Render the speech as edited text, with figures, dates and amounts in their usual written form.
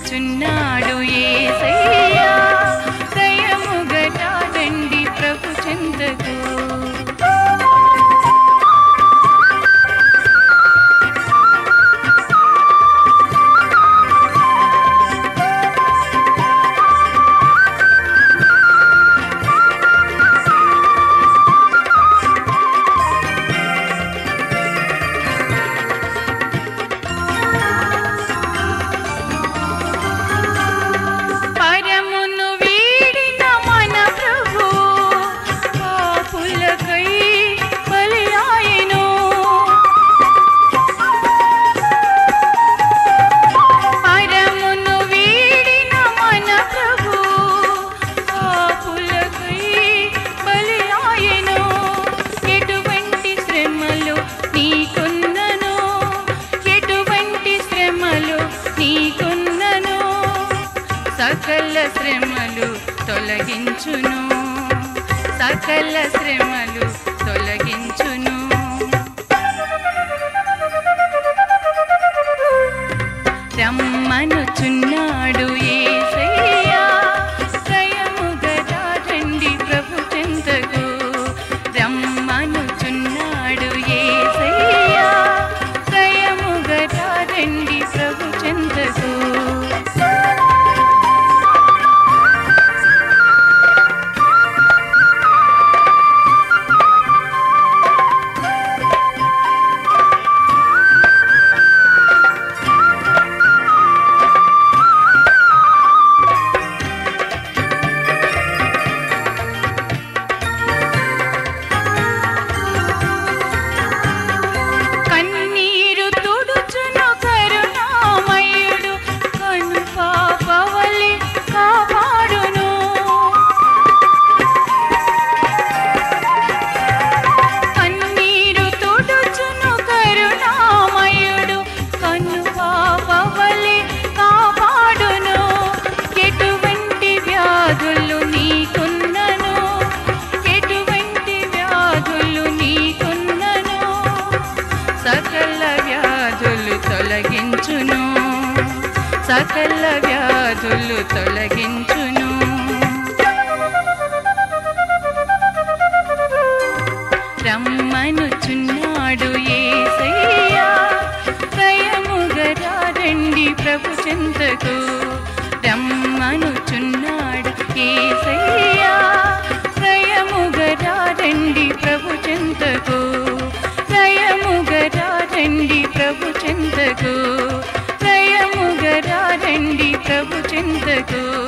రమ్మనుచున్నాడు యేసయ్యా దయముగా రండి ప్రభు చెంతకు సకల శ్రమలు తొలగించును సకల శ్రమలు తొలగించును రమ్మనుచున్నాడు యేసయ్యా దయముగా రండి ప్రభు చెంతకు రమ్మనుచున్నాడు యేసయ్యా దయముగా రండి ప్రభు చెంతకు తొలగించును సకల వ్యాధులు తొలగించును రమ్మనుచున్నాడు యేసయ్యా దయముగా రండి ప్రభు చెంతకు రమ్మనుచున్నాడు యేసయ్యా దయముగా రండి ప్రభు చెంతకు దయముగా రండి ప్రభు చెంతకు దయముగా రండి ప్రభు చెంతకు